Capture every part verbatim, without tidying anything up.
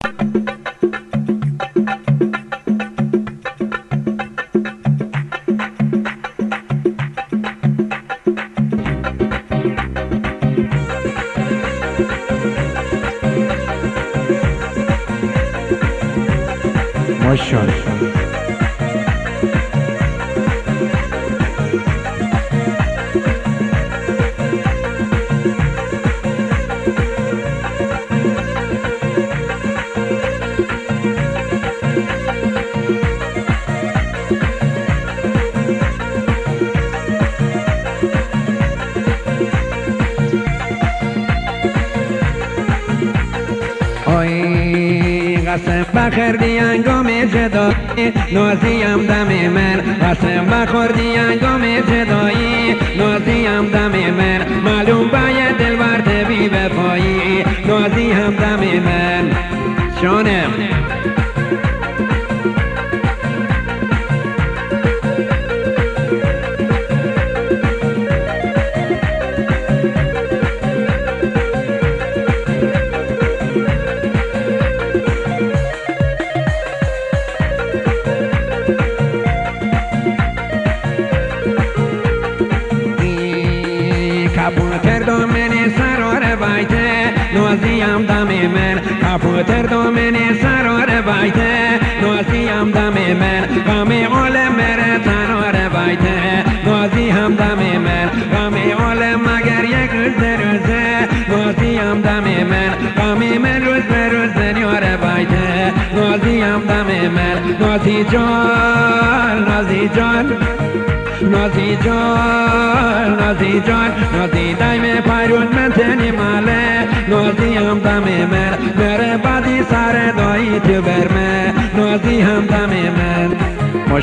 ماشاءالله. قسم بخوردی انگام جدایی نازیم دم من قسم بخوردی انگام جدایی نازیم دم من معلوم باید دل برده بی وفایی نازیم دم من جانم کپوتر دامن سرار بایته نازیم دم من کپوتر دامن سرار بایته نازیم دم من غم عالم بر تنار بایته نازیم دم من غم عالم مگر یک روز روزه نازیم دم من غم من روز به روز نیار بایته نازیم دم من نازی جان نازی جان نازی جان نازی جان نازی دایم پایرون من تنی ماله نازی هم دم من بره بادی سر دایی تو برمه نازی هم دم من مش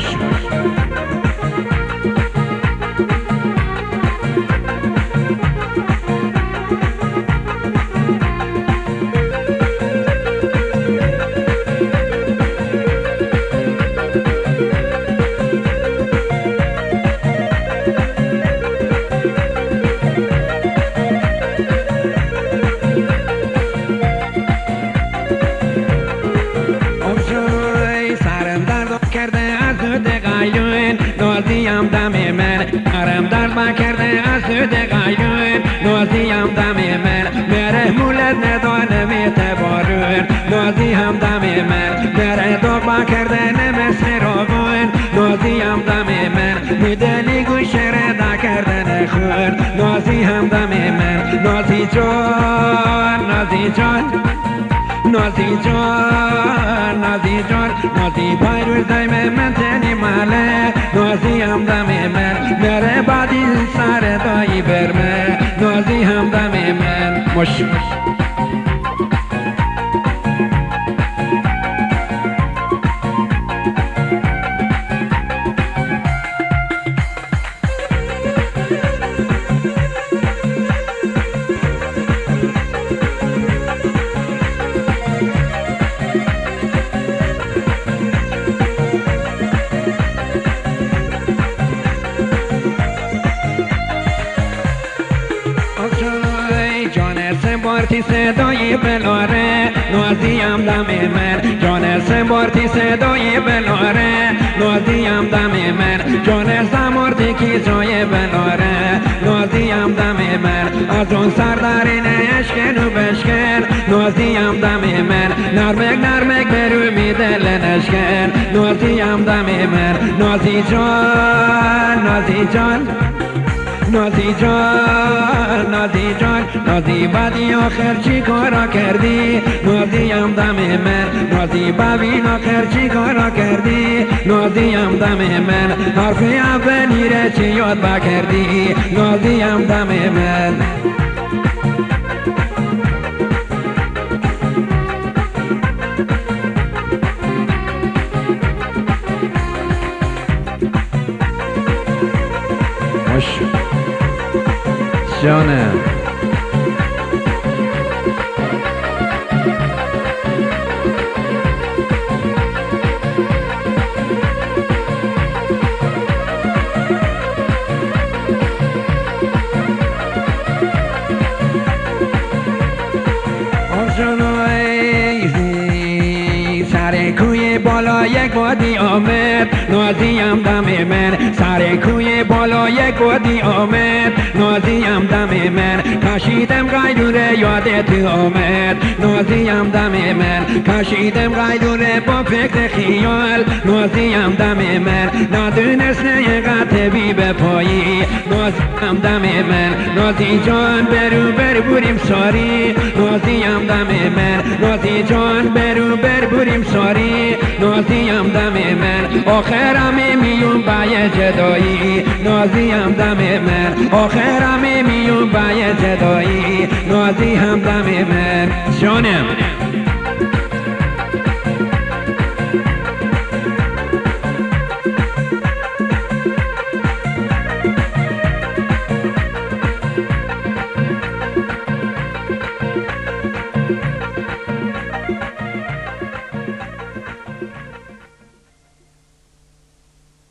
نازیم دم من سرم درد کرده از سود قیون نازیم دم من بره مولد ندانه میته بارون نازیم دم من بره دوبا کرده نمسه راگون نازیم دم من میدلی گوشه ردا کرده نخون نازیم دم من نازی جان نازی جان نازی جان نازی جان نازی پایروز دایم من تنی ماله نازی هم دم من بره بادی سر دایی برمه نازی هم دم من مش بارتی صدای بلاره نازیم دم من جان سمبارتی صدای بلاره نازیم دم من جان سمارتی کی جای بلاره نازیم دم من از اون سردارین اشکن و بشکن نازیم دم من نرمک نرمک برو می دل نشکن نازیم دم من نازی جان نازی جان نازی جان نازی جان نازی بدی آخر چی کارا کردی نازیم دم من نازی ببین آخر چی کارا کردی نازیم دم من حرف اولی را چی یاد بکردی نازیم دم من مش جانم سر کوی بالا یک وادی آمد نازیم دم من سر کوی بالا یک وادی آمد نازیم دم من کشیدم قیدوره یادت آمد نازیم دم من کشیدم قیدوره با فکر خیال نازیم دم من ندونست نیقت بی به پایی نازیم دم من نازی جان برو بر بوریم ساری نازیم دم من نازی جان برو بر بوریم ساری نازیم دم من آخرم میون بای جدایی نازیم دم من آخرم میون بای جدایی نازیم دم من جانم